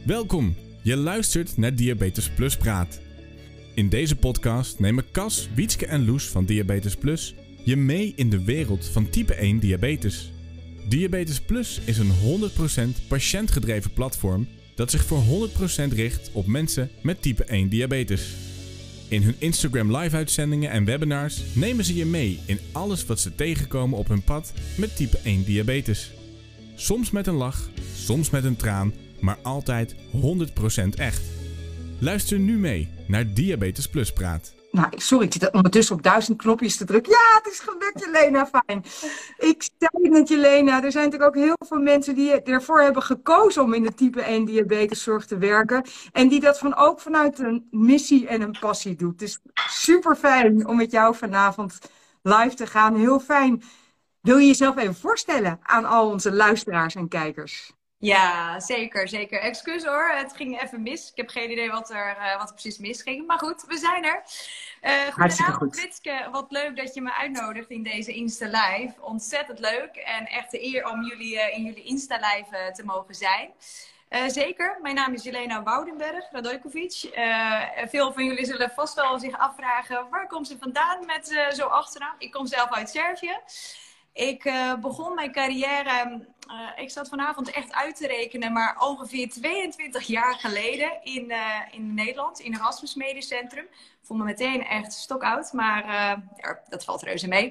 Welkom, je luistert naar Diabetes Plus Praat. In deze podcast nemen Cas, Wietske en Loes van Diabetes Plus je mee in de wereld van type 1 diabetes. Diabetes Plus is een 100% patiëntgedreven platform dat zich voor 100% richt op mensen met type 1 diabetes. In hun Instagram live uitzendingen en webinars nemen ze je mee in alles wat ze tegenkomen op hun pad met type 1 diabetes. Soms met een lach, soms met een traan, maar altijd 100% echt. Luister nu mee naar Diabetes Plus Praat. Nou, sorry, ik zit ondertussen op 1000 knopjes te drukken. Ja, het is gelukt, Jelena, fijn. Ik zei het, Jelena, er zijn natuurlijk ook heel veel mensen die ervoor hebben gekozen om in de type 1 diabeteszorg te werken. En die dat ook vanuit een missie en een passie doet. Dus super fijn om met jou vanavond live te gaan. Heel fijn. Wil je jezelf even voorstellen aan al onze luisteraars en kijkers? Ja, zeker, zeker. Excuus hoor, het ging even mis. Ik heb geen idee wat er precies misging. Maar goed, we zijn er. Goedenavond, Wietske. Wat leuk dat je me uitnodigt in deze Insta Live. Ontzettend leuk en echt de eer om in jullie Insta Live te mogen zijn. Zeker, mijn naam is Jelena Woudenberg, Radojkovic. Veel van jullie zullen vast wel zich afvragen, waar komt ze vandaan met zo'n achternaam? Ik kom zelf uit Servië. Ik begon mijn carrière, ik zat vanavond echt uit te rekenen, maar ongeveer 22 jaar geleden in Nederland, in Erasmus Medisch Centrum. Ik voel me meteen echt stokoud, maar dat valt reuze mee.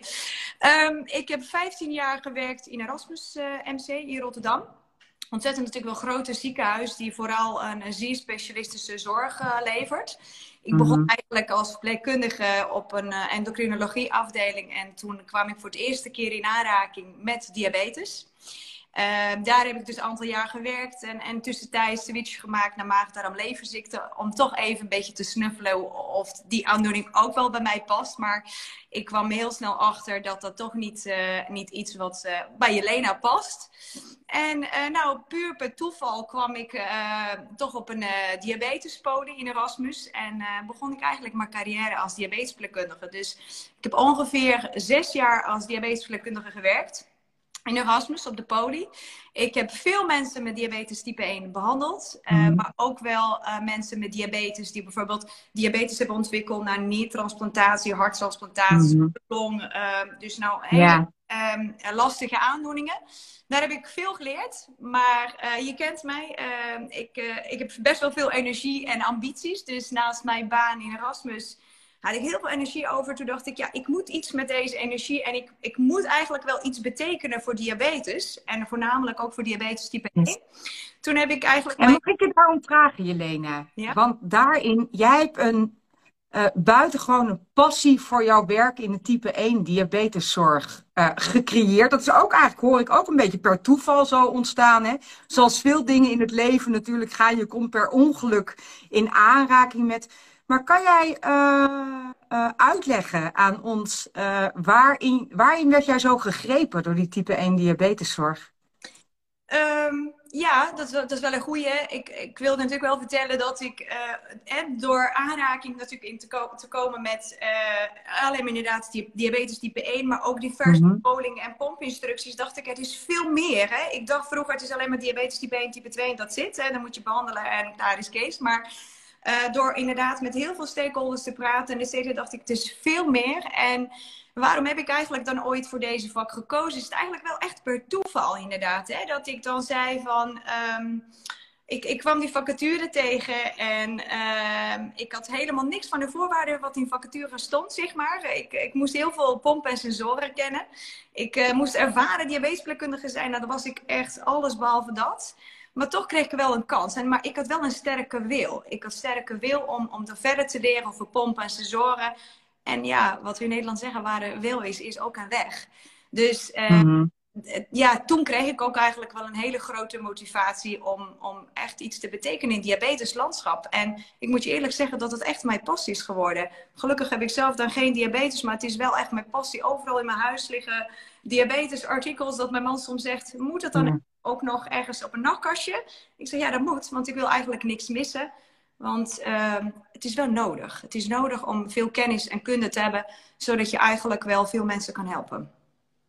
Ik heb 15 jaar gewerkt in Erasmus MC in Rotterdam. Ontzettend natuurlijk wel een grote ziekenhuis die vooral een zeer specialistische zorg levert. Ik begon eigenlijk als verpleegkundige op een endocrinologieafdeling en toen kwam ik voor het eerste keer in aanraking met diabetes. Daar heb ik dus een aantal jaar gewerkt en tussentijds switch gemaakt naar maag-darm-leverziekte om toch even een beetje te snuffelen of die aandoening ook wel bij mij past. Maar ik kwam heel snel achter dat dat toch niet iets wat bij Jelena past. En puur per toeval kwam ik toch op een diabetespolie in Erasmus. En begon ik eigenlijk mijn carrière als diabetesverpleegkundige. Dus ik heb ongeveer 6 jaar als diabetesverpleegkundige gewerkt. In Erasmus op de poli. Ik heb veel mensen met diabetes type 1 behandeld. Maar ook wel mensen met diabetes die bijvoorbeeld diabetes hebben ontwikkeld naar niertransplantatie, harttransplantatie, long. Dus hele lastige aandoeningen. Daar heb ik veel geleerd. Maar je kent mij. Ik heb best wel veel energie en ambities. Dus naast mijn baan in Erasmus had ik heel veel energie over. Toen dacht ik, ja, ik moet iets met deze energie. En ik moet eigenlijk wel iets betekenen voor diabetes. En voornamelijk ook voor diabetes type 1. Toen heb ik eigenlijk... En mag ik je daarom vragen, Jelena? Ja? Want daarin, jij hebt een buitengewone passie voor jouw werk in de type 1 diabeteszorg gecreëerd. Dat is ook eigenlijk, hoor ik, ook een beetje per toeval zo ontstaan. Hè? Zoals veel dingen in het leven natuurlijk je komt per ongeluk in aanraking met... Maar kan jij uitleggen aan ons waarin werd jij zo gegrepen door die type 1 diabeteszorg? Ja, dat is wel een goeie. Ik wilde natuurlijk wel vertellen dat ik door aanraking natuurlijk te komen met alleen maar inderdaad diabetes type 1, maar ook diverse polingen en pompinstructies, dacht ik, het is veel meer. Hè? Ik dacht vroeger, het is alleen maar diabetes type 1, type 2 en dat zit. Hè? Dan moet je behandelen en klaar is Kees. Maar door inderdaad met heel veel stakeholders te praten en et cetera, dacht ik, het is veel meer. En waarom heb ik eigenlijk dan ooit voor deze vak gekozen? Is het eigenlijk wel echt per toeval inderdaad. Hè? Dat ik dan zei van... Ik kwam die vacature tegen en ik had helemaal niks van de voorwaarden wat in vacature stond, zeg maar. Ik moest heel veel pompen en sensoren kennen. Ik moest ervaren diabetesverpleegkundige zijn. Nou, dat was ik echt alles behalve dat. Maar toch kreeg ik wel een kans. Maar ik had wel een sterke wil. Ik had sterke wil om er verder te leren over pompen en sensoren. En ja, wat we in Nederland zeggen, waar de wil is ook een weg. Dus toen kreeg ik ook eigenlijk wel een hele grote motivatie om echt iets te betekenen in het diabeteslandschap. En ik moet je eerlijk zeggen dat het echt mijn passie is geworden. Gelukkig heb ik zelf dan geen diabetes, maar het is wel echt mijn passie. Overal in mijn huis liggen diabetesartikels dat mijn man soms zegt, moet het dan ook nog ergens op een nachtkastje? Ik zeg, ja, dat moet, want ik wil eigenlijk niks missen. Want het is wel nodig. Het is nodig om veel kennis en kunde te hebben, zodat je eigenlijk wel veel mensen kan helpen.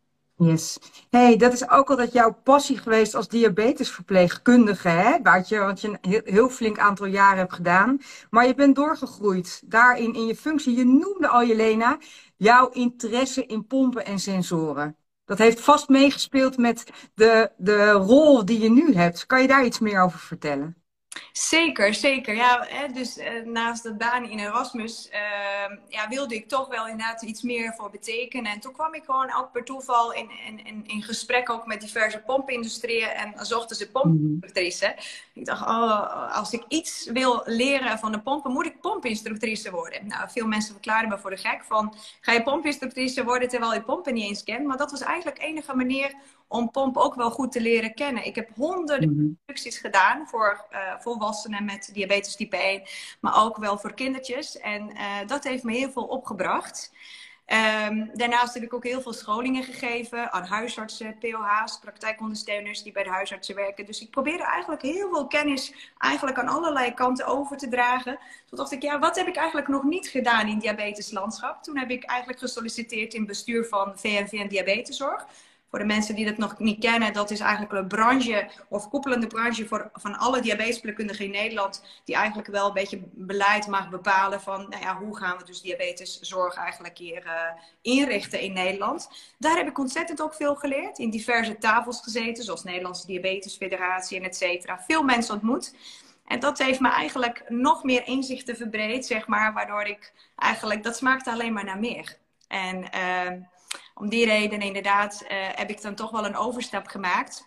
Yes. Hey, dat is ook altijd jouw passie geweest als diabetesverpleegkundige, hè? Wat je een heel flink aantal jaren hebt gedaan. Maar je bent doorgegroeid daarin in je functie. Je noemde al, Jelena, jouw interesse in pompen en sensoren. Dat heeft vast meegespeeld met de rol die je nu hebt. Kan je daar iets meer over vertellen? Zeker, zeker. Ja, dus naast de baan in Erasmus wilde ik toch wel inderdaad iets meer voor betekenen. En toen kwam ik gewoon ook per toeval in gesprek ook met diverse pompindustrieën en zochten ze pompinstructrice. Ik dacht, als ik iets wil leren van de pompen, moet ik pompinstructrice worden. Nou, veel mensen verklaren me voor de gek van, ga je pompinstructrice worden terwijl je pompen niet eens kent? Maar dat was eigenlijk de enige manier om pomp ook wel goed te leren kennen. Ik heb honderden instructies gedaan voor volwassenen met diabetes type 1, maar ook wel voor kindertjes. En dat heeft me heel veel opgebracht. Daarnaast heb ik ook heel veel scholingen gegeven aan huisartsen, POH's, praktijkondersteuners die bij de huisartsen werken. Dus ik probeerde eigenlijk heel veel kennis eigenlijk aan allerlei kanten over te dragen. Toen dacht ik, ja, wat heb ik eigenlijk nog niet gedaan in diabeteslandschap? Toen heb ik eigenlijk gesolliciteerd in het bestuur van VNV Diabeteszorg. Voor de mensen die dat nog niet kennen, dat is eigenlijk een branche of koepelende branche van alle diabetesverpleegkundigen in Nederland, die eigenlijk wel een beetje beleid mag bepalen van, nou ja, hoe gaan we dus diabeteszorg eigenlijk hier inrichten in Nederland. Daar heb ik ontzettend ook veel geleerd, in diverse tafels gezeten, zoals Nederlandse Diabetesfederatie en et cetera. Veel mensen ontmoet. En dat heeft me eigenlijk nog meer inzichten verbreed, zeg maar, waardoor ik eigenlijk, dat smaakte alleen maar naar meer. En om die reden inderdaad heb ik dan toch wel een overstap gemaakt.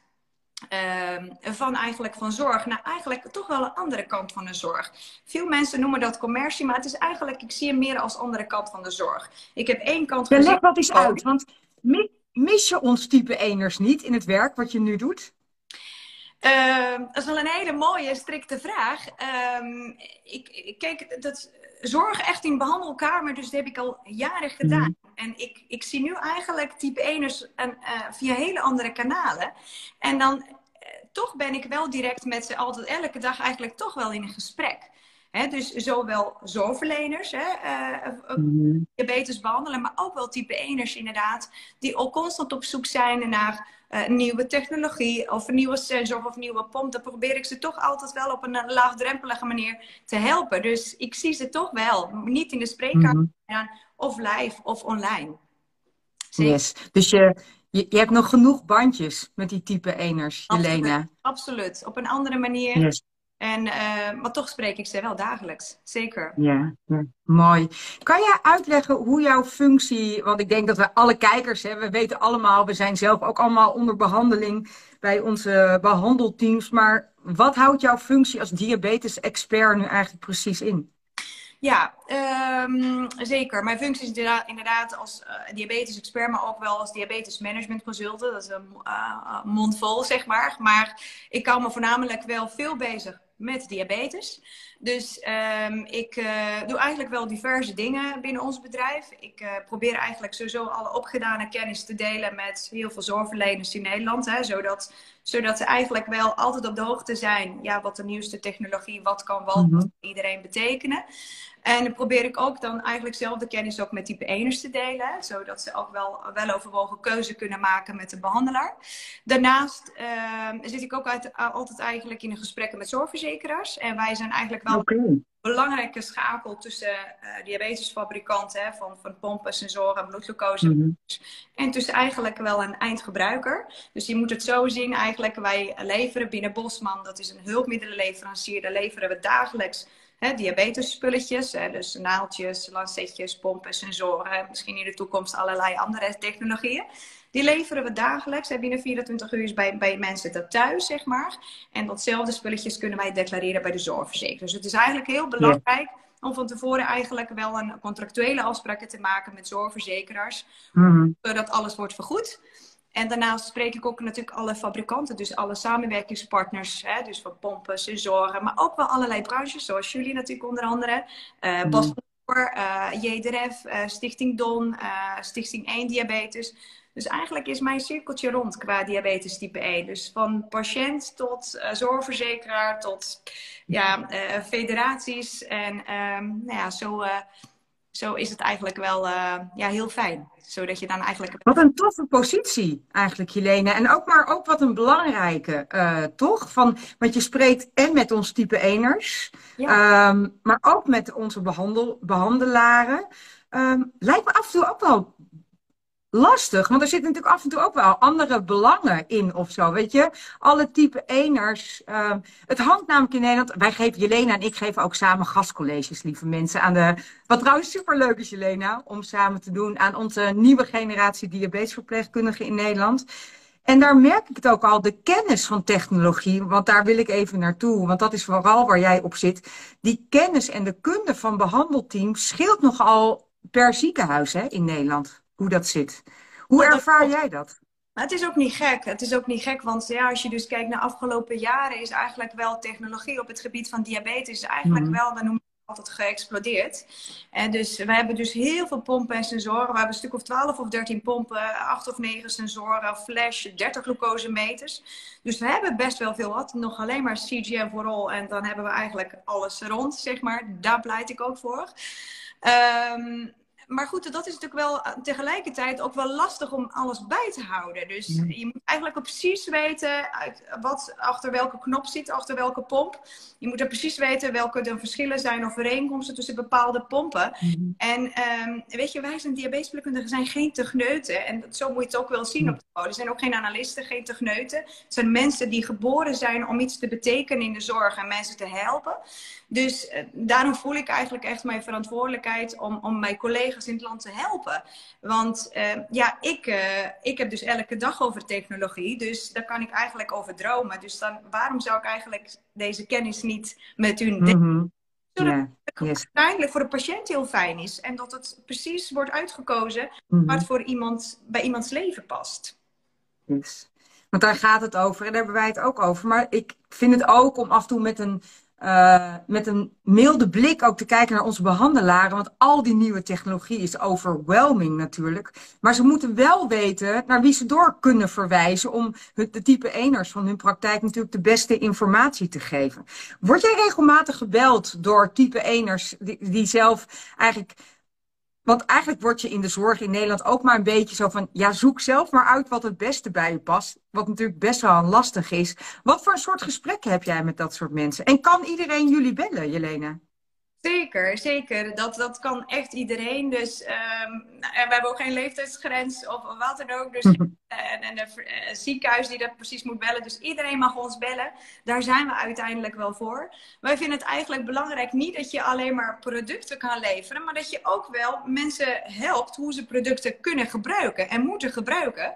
Van zorg naar eigenlijk toch wel een andere kant van de zorg. Veel mensen noemen dat commercie, maar het is eigenlijk, ik zie hem meer als andere kant van de zorg. Ik heb één kant gezien. Leg wat eens uit, want mis je ons type 1'ers niet in het werk wat je nu doet? Dat is wel een hele mooie, strikte vraag. Kijk, zorg echt in behandelkamer, dus dat heb ik al jaren gedaan. En ik zie nu eigenlijk type 1'ers via hele andere kanalen. En dan toch ben ik wel direct met ze altijd elke dag eigenlijk toch wel in een gesprek. Dus zowel zorgverleners, diabetes behandelen, maar ook wel type 1'ers inderdaad, die ook constant op zoek zijn naar nieuwe technologie of een nieuwe sensor of een nieuwe pomp. Dan probeer ik ze toch altijd wel op een laagdrempelige manier te helpen. Dus ik zie ze toch wel, niet in de spreekkamer, of live of online. Zeker. Yes. Dus je hebt nog genoeg bandjes met die type 1'ers, Jelena. Absoluut. Op een andere manier. Yes. Maar toch spreek ik ze wel dagelijks. Zeker. Ja, mooi. Kan jij uitleggen hoe jouw functie, want ik denk dat we alle kijkers, we weten allemaal, we zijn zelf ook allemaal onder behandeling bij onze behandelteams. Maar wat houdt jouw functie als diabetes-expert nu eigenlijk precies in? Ja, zeker. Mijn functie is inderdaad als diabetes-expert, maar ook wel als diabetes-management consultant. Dat is een mond vol, zeg maar. Maar ik hou me voornamelijk wel veel bezig met diabetes. Dus ik doe eigenlijk wel diverse dingen binnen ons bedrijf. Ik probeer eigenlijk sowieso alle opgedane kennis te delen met heel veel zorgverleners in Nederland. Zodat ze eigenlijk wel altijd op de hoogte zijn. Ja, wat de nieuwste technologie, wat kan wat iedereen betekenen. En dan probeer ik ook dan eigenlijk zelf de kennis ook met type 1'ers te delen. Zodat ze ook wel overwogen keuze kunnen maken met de behandelaar. Daarnaast zit ik ook altijd eigenlijk in de gesprekken met zorgverzekeraars. En wij zijn eigenlijk wel een belangrijke schakel tussen diabetesfabrikanten van pompen, sensoren, bloedglucose. En tussen eigenlijk wel een eindgebruiker. Dus je moet het zo zien eigenlijk. Wij leveren binnen Bosman, dat is een hulpmiddelenleverancier. Daar leveren we dagelijks diabetesspulletjes, dus naaltjes, lancetjes, pompen, sensoren, misschien in de toekomst allerlei andere technologieën. Die leveren we dagelijks, binnen 24 uur bij mensen thuis, zeg maar. En datzelfde spulletjes kunnen wij declareren bij de zorgverzekeraar. Dus het is eigenlijk heel belangrijk om van tevoren eigenlijk wel een contractuele afspraken te maken met zorgverzekeraars, zodat alles wordt vergoed. En daarnaast spreek ik ook natuurlijk alle fabrikanten, dus alle samenwerkingspartners, dus van pompen, sensoren, maar ook wel allerlei branches, zoals jullie natuurlijk onder andere, JDRF, Stichting DON, Stichting 1 Diabetes. Dus eigenlijk is mijn cirkeltje rond qua diabetes type 1. Dus van patiënt tot zorgverzekeraar tot federaties en zo is het eigenlijk wel heel fijn. Zodat je dan eigenlijk... Wat een toffe positie eigenlijk, Jelena. En ook wat een belangrijke, toch? Want je spreekt en met ons type eners, maar ook met onze behandelaren. Lijkt me af en toe ook wel lastig, want er zitten natuurlijk af en toe ook wel andere belangen in of zo, weet je. Alle type eners. Het hangt namelijk in Nederland. Wij geven, Jelena en ik geven ook samen gastcolleges, lieve mensen. Wat trouwens superleuk is, Jelena, om samen te doen aan onze nieuwe generatie diabetesverpleegkundigen in Nederland. En daar merk ik het ook al, de kennis van technologie, want daar wil ik even naartoe, want dat is vooral waar jij op zit. Die kennis en de kunde van behandelteams scheelt nogal per ziekenhuis, hè, in Nederland. Hoe dat zit. Hoe ervaar jij dat? Maar het is ook niet gek. Het is ook niet gek, want ja, als je dus kijkt naar de afgelopen jaren, is eigenlijk wel technologie op het gebied van diabetes eigenlijk wel, dan noem ik het altijd, geëxplodeerd. En dus we hebben dus heel veel pompen en sensoren. We hebben een stuk of 12 of 13 pompen, 8 of 9 sensoren, flash, 30 glucosemeters. Dus we hebben best wel veel wat. Nog alleen maar CGM for all en dan hebben we eigenlijk alles rond, zeg maar. Daar pleit ik ook voor. Maar goed, dat is natuurlijk wel tegelijkertijd ook wel lastig om alles bij te houden. Dus je moet eigenlijk ook precies weten wat achter welke knop zit, achter welke pomp. Je moet er precies weten welke de verschillen zijn of overeenkomsten tussen bepaalde pompen. En weet je, wij zijn diabetesverpleegkundigen, zijn geen techneuten. En zo moet je het ook wel zien op de poli. Er zijn ook geen analisten, geen techneuten. Het zijn mensen die geboren zijn om iets te betekenen in de zorg en mensen te helpen. Dus daarom voel ik eigenlijk echt mijn verantwoordelijkheid om mijn collega's in het land te helpen. Want ik heb dus elke dag over technologie, dus daar kan ik eigenlijk over dromen. Dus dan, waarom zou ik eigenlijk deze kennis niet met hun delen? Zodat het uiteindelijk voor de patiënt heel fijn is en dat het precies wordt uitgekozen wat voor bij iemands leven past. Yes. Want daar gaat het over en daar hebben wij het ook over. Maar ik vind het ook om af en toe met een milde blik ook te kijken naar onze behandelaren. Want al die nieuwe technologie is overwhelming natuurlijk. Maar ze moeten wel weten naar wie ze door kunnen verwijzen om de type eners van hun praktijk natuurlijk de beste informatie te geven. Word jij regelmatig gebeld door type eners die zelf eigenlijk... Want eigenlijk word je in de zorg in Nederland ook maar een beetje zo van... Ja, zoek zelf maar uit wat het beste bij je past. Wat natuurlijk best wel lastig is. Wat voor een soort gesprekken heb jij met dat soort mensen? En kan iedereen jullie bellen, Jelena? Zeker, zeker. Dat kan echt iedereen. Dus we hebben ook geen leeftijdsgrens of wat dan ook. Dus een ziekenhuis die dat precies moet bellen. Dus iedereen mag ons bellen. Daar zijn we uiteindelijk wel voor. Wij vinden het eigenlijk belangrijk niet dat je alleen maar producten kan leveren. Maar dat je ook wel mensen helpt hoe ze producten kunnen gebruiken en moeten gebruiken.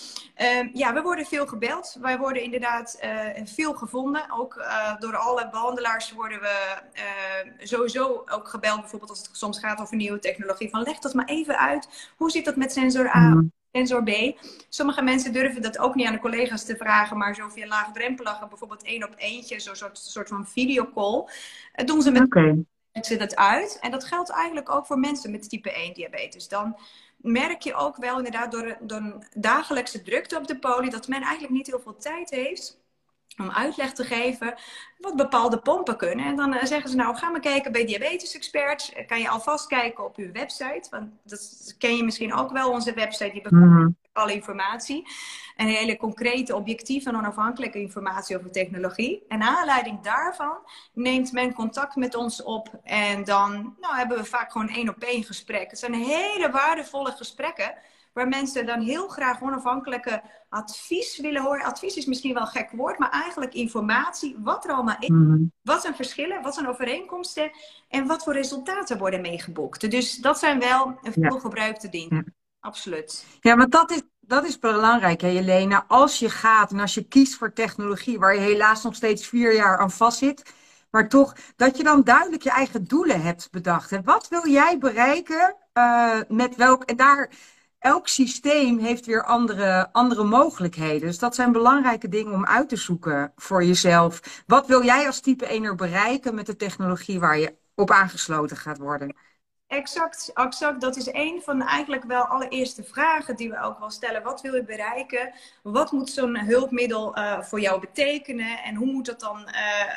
We worden veel gebeld. Wij worden inderdaad veel gevonden. Ook door alle behandelaars worden we sowieso ook gebeld. Bijvoorbeeld als het soms gaat over nieuwe technologie. Van leg dat maar even uit. Hoe zit dat met sensor A, sensor B? Sommige mensen durven dat ook niet aan de collega's te vragen. Maar zo via laagdrempelig, bijvoorbeeld 1-op-1, zo'n soort van videocall. Doen ze met dat uit. En dat geldt eigenlijk ook voor mensen met type 1 diabetes. Dan merk je ook wel inderdaad door een dagelijkse drukte op de poli dat men eigenlijk niet heel veel tijd heeft om uitleg te geven wat bepaalde pompen kunnen. En dan zeggen ze nou, ga maar kijken bij Diabetes Experts. Kan je alvast kijken op uw website. Want dat ken je misschien ook wel, onze website. Die bevat alle informatie. En hele concrete, objectieve en onafhankelijke informatie over technologie. En naar aanleiding daarvan neemt men contact met ons op. En dan hebben we vaak gewoon 1-op-1 gesprekken. Het zijn hele waardevolle gesprekken. Waar mensen dan heel graag onafhankelijke advies willen horen. Advies is misschien wel een gek woord, maar eigenlijk informatie. Wat er allemaal is. Wat zijn verschillen, wat zijn overeenkomsten. En wat voor resultaten worden meegeboekt. Dus dat zijn wel een veelgebruikte dingen. Absoluut. Ja, maar dat is belangrijk, hè, Jelena. Als je gaat en als je kiest voor technologie waar je helaas nog steeds 4 jaar aan vastzit. Maar toch, dat je dan duidelijk je eigen doelen hebt bedacht. Hè. Wat wil jij bereiken met welk... En daar... Elk systeem heeft weer andere mogelijkheden. Dus dat zijn belangrijke dingen om uit te zoeken voor jezelf. Wat wil jij als type 1er bereiken met de technologie waar je op aangesloten gaat worden? Exact. Dat is een van de eigenlijk wel allereerste vragen die we ook wel stellen. Wat wil je bereiken? Wat moet zo'n hulpmiddel voor jou betekenen? En hoe moet dat dan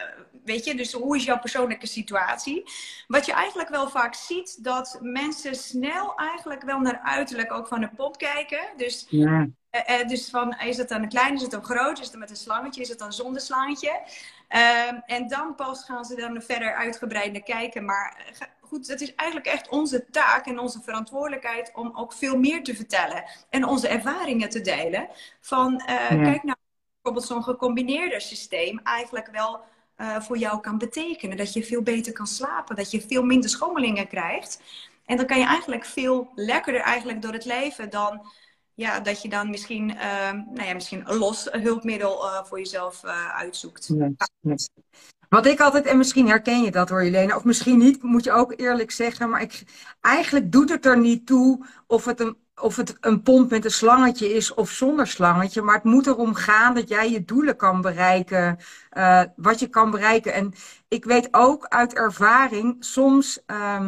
weet je, dus hoe is jouw persoonlijke situatie? Wat je eigenlijk wel vaak ziet, dat mensen snel eigenlijk wel naar uiterlijk ook van de pomp kijken. Dus, Ja. Dus van, is het dan klein, is het dan groot, is het dan met een slangetje, is het dan zonder slangetje? En dan pas gaan ze dan verder uitgebreid naar kijken. Maar goed, het is eigenlijk echt onze taak en onze verantwoordelijkheid om ook veel meer te vertellen. En onze ervaringen te delen. Van, kijk nou, bijvoorbeeld zo'n gecombineerde systeem eigenlijk wel voor jou kan betekenen. Dat je veel beter kan slapen, dat je veel minder schommelingen krijgt. En dan kan je eigenlijk veel lekkerder eigenlijk door het leven dan... Ja, dat je dan misschien, misschien een los hulpmiddel voor jezelf uitzoekt. Yes. Wat ik altijd, en misschien herken je dat hoor Jelena, of misschien niet, moet je ook eerlijk zeggen, maar eigenlijk doet het er niet toe of het een pomp met een slangetje is of zonder slangetje, maar het moet erom gaan dat jij je doelen kan bereiken, wat je kan bereiken. En ik weet ook uit ervaring, soms...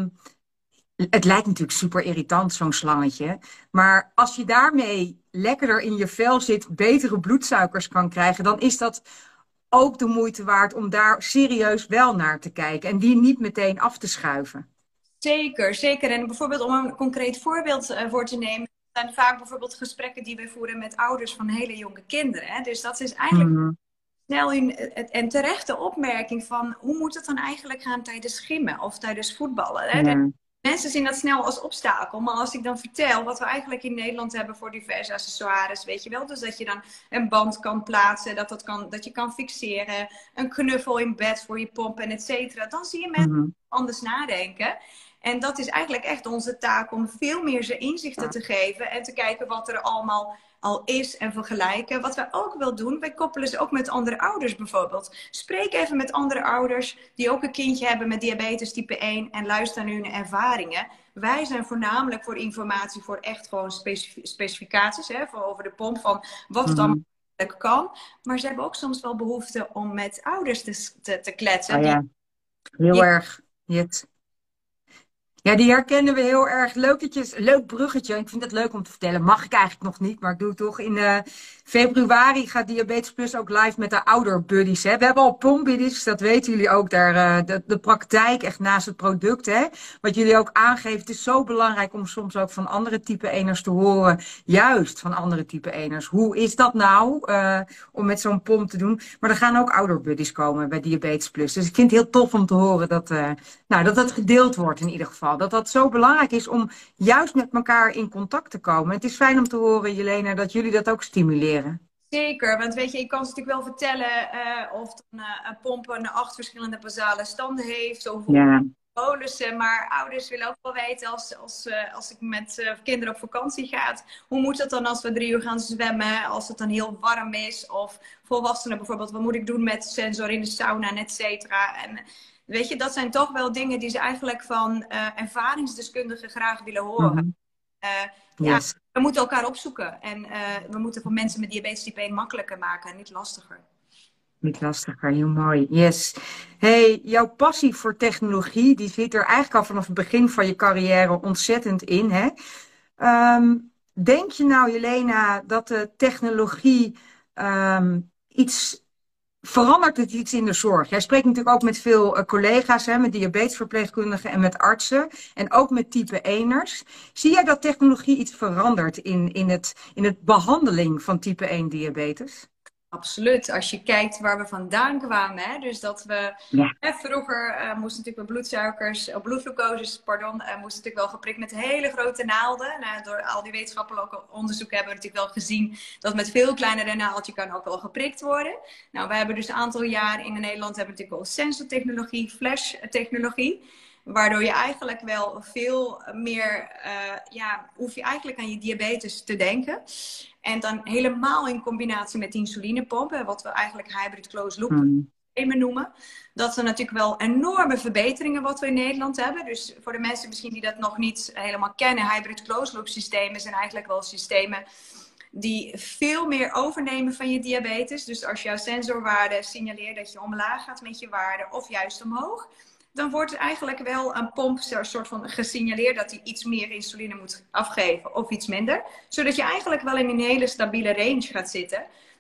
Het lijkt natuurlijk super irritant, zo'n slangetje. Maar als je daarmee lekkerder in je vel zit, betere bloedsuikers kan krijgen, dan is dat ook de moeite waard om daar serieus wel naar te kijken. En die niet meteen af te schuiven. Zeker, zeker. En bijvoorbeeld om een concreet voorbeeld voor te nemen, zijn vaak bijvoorbeeld gesprekken die wij voeren met ouders van hele jonge kinderen. Hè? Dus dat is eigenlijk snel een terechte opmerking van hoe moet het dan eigenlijk gaan tijdens schimmen of tijdens voetballen. Hè? Ja. Mensen zien dat snel als obstakel. Maar als ik dan vertel wat we eigenlijk in Nederland hebben voor diverse accessoires, weet je wel. Dus dat je dan een band kan plaatsen, dat je kan fixeren. Een knuffel in bed voor je pomp en et cetera. Dan zie je mensen anders nadenken. En dat is eigenlijk echt onze taak om veel meer ze inzichten te geven. En te kijken wat er allemaal al is en vergelijken. Wat wij ook wel doen, wij koppelen ze ook met andere ouders bijvoorbeeld. Spreek even met andere ouders die ook een kindje hebben met diabetes type 1 en luister naar hun ervaringen. Wij zijn voornamelijk voor informatie, voor echt gewoon specificaties, hè, voor over de pomp, van wat het allemaal kan. Maar ze hebben ook soms wel behoefte om met ouders te kletsen. Oh ja, heel erg. Ja, die herkennen we heel erg. Leuk bruggetje. Ik vind het leuk om te vertellen. Mag ik eigenlijk nog niet, maar ik doe het toch. In februari gaat Diabetes Plus ook live met de ouderbuddies. Hè. We hebben al pompbuddies, dat weten jullie ook. Daar, de praktijk, echt naast het product. Hè. Wat jullie ook aangeven, het is zo belangrijk om soms ook van andere type 1'ers te horen. Juist van andere type 1'ers. Hoe is dat nou, om met zo'n pomp te doen? Maar er gaan ook ouderbuddies komen bij Diabetes Plus. Dus ik vind het heel tof om te horen dat gedeeld wordt in ieder geval. Dat zo belangrijk is om juist met elkaar in contact te komen. Het is fijn om te horen, Jelena, dat jullie dat ook stimuleren. Zeker, want weet je, ik kan ze natuurlijk wel vertellen of een pomp 8 verschillende basale standen heeft. Of bolussen, maar ouders willen ook wel weten als ik met kinderen op vakantie ga. Hoe moet het dan als we 3 uur gaan zwemmen, als het dan heel warm is? Of volwassenen bijvoorbeeld, wat moet ik doen met sensor in de sauna en et cetera. En weet je, dat zijn toch wel dingen die ze eigenlijk van ervaringsdeskundigen graag willen horen. We moeten elkaar opzoeken. En we moeten voor mensen met diabetes type 1 makkelijker maken en niet lastiger. Niet lastiger, heel mooi. Yes. Hey, jouw passie voor technologie, die zit er eigenlijk al vanaf het begin van je carrière ontzettend in. Hè? Denk je nou, Jelena, dat de technologie verandert het iets in de zorg? Jij spreekt natuurlijk ook met veel collega's, hè, met diabetesverpleegkundigen en met artsen. En ook met type 1'ers. Zie jij dat technologie iets verandert in het behandeling van type 1 diabetes? Absoluut. Als je kijkt waar we vandaan kwamen. Hè? Dus dat we vroeger moesten natuurlijk met bloedsuikers, bloedglucoses, moesten natuurlijk wel geprikt met hele grote naalden. Nou, door al die wetenschappelijke onderzoeken hebben we natuurlijk wel gezien dat met veel kleinere naaldje kan ook wel geprikt worden. Nou, we hebben dus een aantal jaar in Nederland hebben we natuurlijk wel sensortechnologie, flash-technologie. Waardoor je eigenlijk wel veel meer, hoef je eigenlijk aan je diabetes te denken. En dan helemaal in combinatie met insulinepompen, wat we eigenlijk hybrid closed loop noemen. Dat zijn natuurlijk wel enorme verbeteringen wat we in Nederland hebben. Dus voor de mensen misschien die dat nog niet helemaal kennen, hybrid closed loop systemen zijn eigenlijk wel systemen die veel meer overnemen van je diabetes. Dus als jouw sensorwaarde signaleert dat je omlaag gaat met je waarde of juist omhoog, dan wordt er eigenlijk wel een pomp soort van gesignaleerd dat hij iets meer insuline moet afgeven of iets minder. Zodat je eigenlijk wel in een hele stabiele range gaat zitten.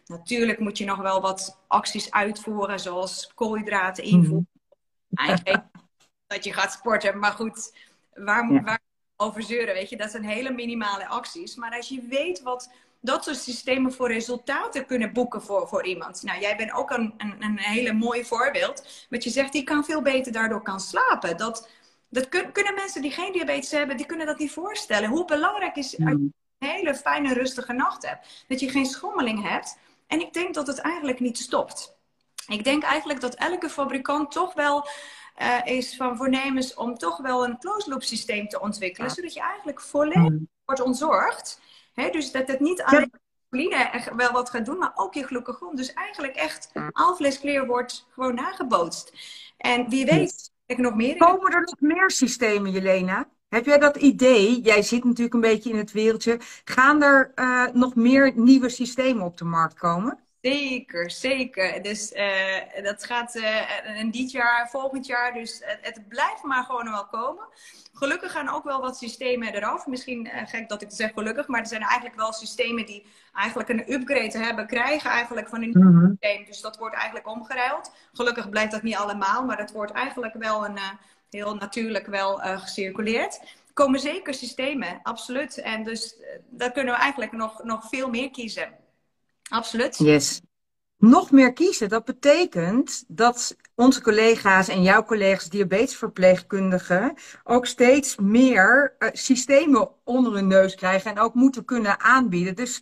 Natuurlijk moet je nog wel wat acties uitvoeren, zoals koolhydraten invoeren. Eigenlijk dat je gaat sporten, maar goed, waar over zeuren, weet je, dat zijn hele minimale acties. Maar als je weet wat dat soort systemen voor resultaten kunnen boeken voor iemand. Nou, jij bent ook een hele mooi voorbeeld. Want je zegt, die kan veel beter daardoor kan slapen. Dat kunnen mensen die geen diabetes hebben, die kunnen dat niet voorstellen. Hoe belangrijk is als je een hele fijne, rustige nacht hebt. Dat je geen schommeling hebt. En ik denk dat het eigenlijk niet stopt. Ik denk eigenlijk dat elke fabrikant toch wel is van voornemens om toch wel een closed loop systeem te ontwikkelen. Zodat je eigenlijk volledig wordt ontzorgd. Dus dat het niet alleen insuline wel wat gaat doen, maar ook je glucagon. Dus eigenlijk echt alvleesklier wordt gewoon nagebootst. En wie weet, ik nog meer. Komen er nog meer systemen, Jelena? Heb jij dat idee? Jij zit natuurlijk een beetje in het wereldje. Gaan er nog meer nieuwe systemen op de markt komen? Zeker, zeker. Dus dat gaat dit jaar, volgend jaar. Dus het blijft maar gewoon wel komen. Gelukkig gaan ook wel wat systemen eraf. Misschien gek dat ik zeg gelukkig, maar er zijn eigenlijk wel systemen die eigenlijk een upgrade krijgen eigenlijk van een nieuw systeem. Dus dat wordt eigenlijk omgeruild. Gelukkig blijft dat niet allemaal, maar dat wordt eigenlijk wel heel natuurlijk wel gecirculeerd. Er komen zeker systemen, absoluut. En dus daar kunnen we eigenlijk nog veel meer kiezen. Absoluut. Yes. Nog meer kiezen. Dat betekent dat onze collega's en jouw collega's diabetesverpleegkundigen ook steeds meer systemen onder hun neus krijgen en ook moeten kunnen aanbieden. Dus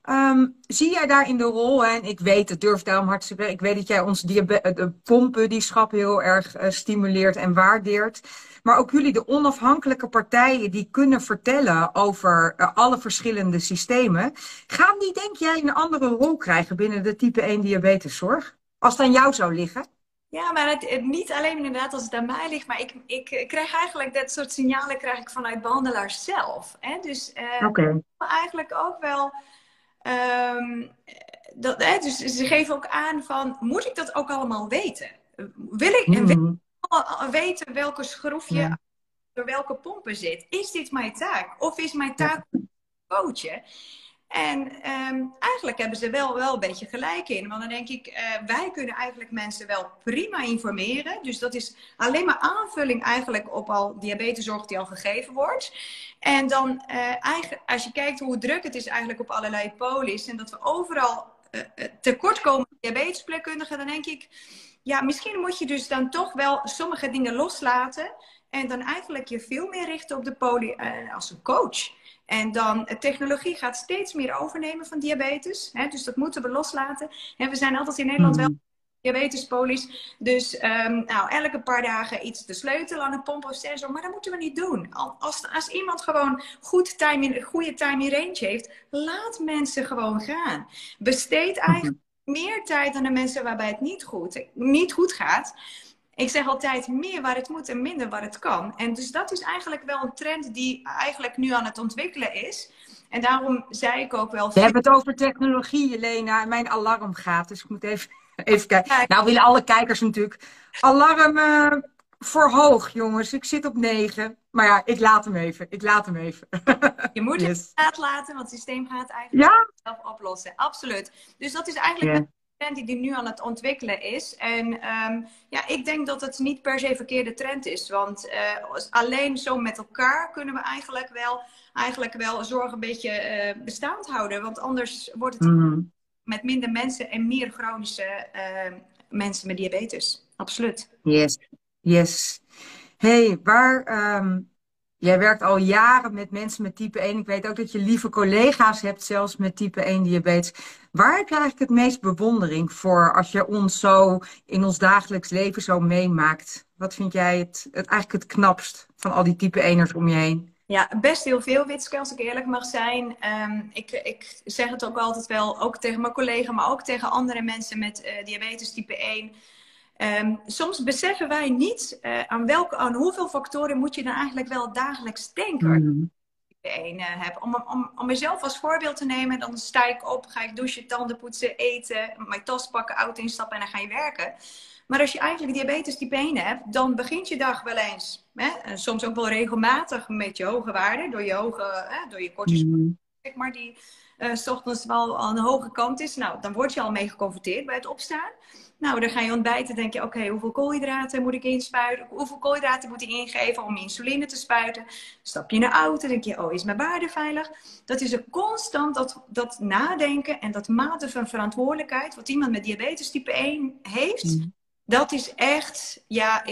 zie jij daarin de rol, en ik weet, het durf daarom hartstikke, ik weet dat jij ons pompbuddyschap heel erg stimuleert en waardeert. Maar ook jullie, de onafhankelijke partijen die kunnen vertellen over alle verschillende systemen. Gaan die, denk jij, een andere rol krijgen binnen de type 1 diabeteszorg? Als het aan jou zou liggen? Ja, maar het niet alleen inderdaad als het aan mij ligt. Maar ik krijg eigenlijk dat soort signalen krijg ik vanuit behandelaars zelf. Hè? Dus eigenlijk ook wel... dus ze geven ook aan van, moet ik dat ook allemaal weten? Wil ik weten welke schroefje door welke pompen zit? Is dit mijn taak? Of is mijn taak coachen? En eigenlijk hebben ze wel een beetje gelijk in. Want dan denk ik, wij kunnen eigenlijk mensen wel prima informeren. Dus dat is alleen maar aanvulling eigenlijk op al diabeteszorg die al gegeven wordt. En dan, als je kijkt hoe druk het is eigenlijk op allerlei polis. En dat we overal tekort komen aan diabetesverpleegkundigen. Dan denk ik, ja, misschien moet je dus dan toch wel sommige dingen loslaten. En dan eigenlijk je veel meer richten op de poli als een coach. En dan, technologie gaat steeds meer overnemen van diabetes. Hè, dus dat moeten we loslaten. En we zijn altijd in Nederland wel diabetespolies. Dus elke paar dagen iets te sleutelen aan een pomp of sensor. Maar dat moeten we niet doen. Als iemand gewoon goede time in range heeft, laat mensen gewoon gaan. Besteed eigenlijk meer tijd aan de mensen waarbij het niet goed gaat. Ik zeg altijd meer waar het moet en minder waar het kan. En dus dat is eigenlijk wel een trend die eigenlijk nu aan het ontwikkelen is. En daarom zei ik ook wel... We hebben het over technologie, Jelena. En mijn alarm gaat, dus ik moet even kijken. Nou willen alle kijkers natuurlijk. Alarm verhoog, jongens. Ik zit op 9. Maar ja, ik laat hem even. Je moet het laten, want het systeem gaat eigenlijk zelf oplossen. Absoluut. Dus dat is eigenlijk... die nu aan het ontwikkelen is. En ik denk dat het niet per se verkeerde trend is. Want alleen zo met elkaar kunnen we eigenlijk wel zorg een beetje bestaand houden. Want anders wordt het met minder mensen en meer chronische mensen met diabetes. Absoluut. Yes. Hey, jij werkt al jaren met mensen met type 1. Ik weet ook dat je lieve collega's hebt, zelfs met type 1 diabetes. Waar heb je eigenlijk het meest bewondering voor als je ons zo in ons dagelijks leven zo meemaakt? Wat vind jij eigenlijk het knapst van al die type 1'ers om je heen? Ja, best heel veel, Witske, als ik eerlijk mag zijn. Ik zeg het ook altijd wel, ook tegen mijn collega, maar ook tegen andere mensen met diabetes type 1... soms beseffen wij niet aan hoeveel factoren moet je dan eigenlijk wel dagelijks denken. Om mezelf als voorbeeld te nemen, dan sta ik op, ga ik douchen, tanden poetsen, eten, mijn tas pakken, auto instappen en dan ga je werken. Maar als je eigenlijk diabetes type 1 hebt, dan begint je dag wel eens, en soms ook wel regelmatig met je hoge waarden, door je cortisol, zeg maar, die 's ochtends wel aan de hoge kant is, nou, dan word je al mee geconfronteerd bij het opstaan. Nou, dan ga je ontbijten, denk je, oké, hoeveel koolhydraten moet ik inspuiten? Hoeveel koolhydraten moet ik ingeven om insuline te spuiten? Stap je in de auto, denk je, is mijn baarden veilig? Dat is een constant dat nadenken en dat mate van verantwoordelijkheid wat iemand met diabetes type 1 heeft. Dat is echt,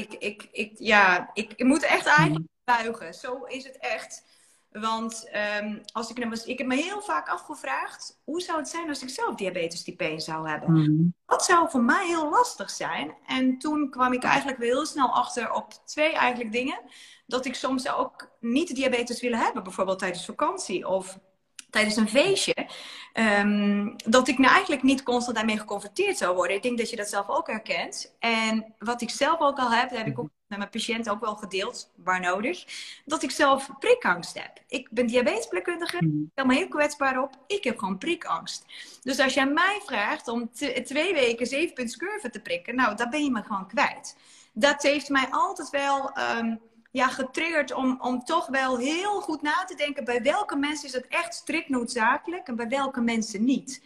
ik moet echt eigenlijk buigen. Zo is het echt. Want ik heb me heel vaak afgevraagd, hoe zou het zijn als ik zelf diabetes type 1 zou hebben? Dat zou voor mij heel lastig zijn. En toen kwam ik eigenlijk weer heel snel achter op 2 eigenlijk dingen. Dat ik soms ook niet diabetes willen hebben, bijvoorbeeld tijdens vakantie of tijdens een feestje. Dat ik nou eigenlijk niet constant daarmee geconfronteerd zou worden. Ik denk dat je dat zelf ook herkent. En wat ik zelf ook al heb ik ook met mijn patiënten ook wel gedeeld, waar nodig, dat ik zelf prikangst heb. Ik ben diabetesplekkundige, ik stel me heel kwetsbaar op. Ik heb gewoon prikangst. Dus als jij mij vraagt om 2 weken 7 punten curve te prikken, nou, dan ben je me gewoon kwijt. Dat heeft mij altijd wel getriggerd om toch wel heel goed na te denken bij welke mensen is het echt strikt noodzakelijk en bij welke mensen niet.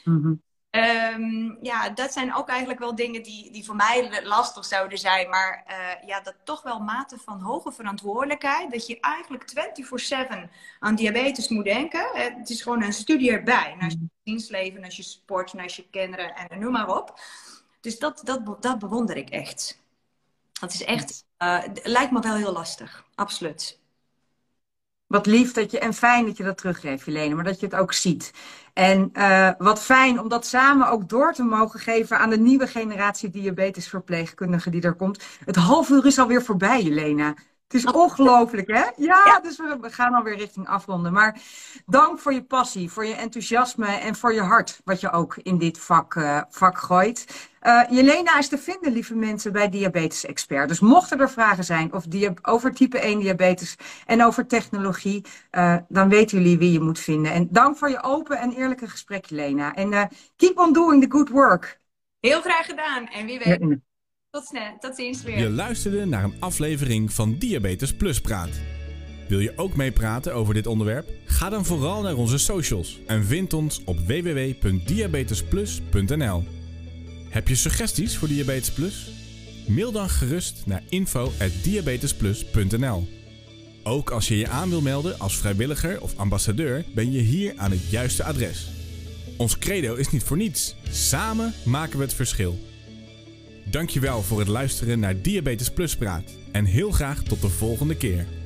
Dat zijn ook eigenlijk wel dingen die voor mij lastig zouden zijn. Maar dat toch wel mate van hoge verantwoordelijkheid. Dat je eigenlijk 24/7 aan diabetes moet denken. Het is gewoon een studie erbij. Naast je dienstleven, naast je sport, naast je kinderen en noem maar op. Dus dat bewonder ik echt. Dat is echt, lijkt me wel heel lastig. Absoluut. Wat lief en fijn dat je dat teruggeeft, Helene, maar dat je het ook ziet. En wat fijn om dat samen ook door te mogen geven aan de nieuwe generatie diabetesverpleegkundigen die er komt. Het half uur is alweer voorbij, Helene. Het is ongelooflijk, hè? Ja, dus we gaan alweer richting afronden. Maar dank voor je passie, voor je enthousiasme en voor je hart, wat je ook in dit vak gooit. Jelena is te vinden, lieve mensen, bij Diabetes Expert. Dus mochten er vragen zijn over type 1 diabetes en over technologie, dan weten jullie wie je moet vinden. En dank voor je open en eerlijke gesprek, Jelena. En keep on doing the good work. Heel graag gedaan. En wie weet, tot ziens weer. Je luisterde naar een aflevering van Diabetes Plus Praat. Wil je ook meepraten over dit onderwerp? Ga dan vooral naar onze socials en vind ons op www.diabetesplus.nl. Heb je suggesties voor Diabetes Plus? Mail dan gerust naar info@diabetesplus.nl. Ook als je je aan wil melden als vrijwilliger of ambassadeur, ben je hier aan het juiste adres. Ons credo is niet voor niets. Samen maken we het verschil. Dankjewel voor het luisteren naar Diabetes Plus Praat. En heel graag tot de volgende keer.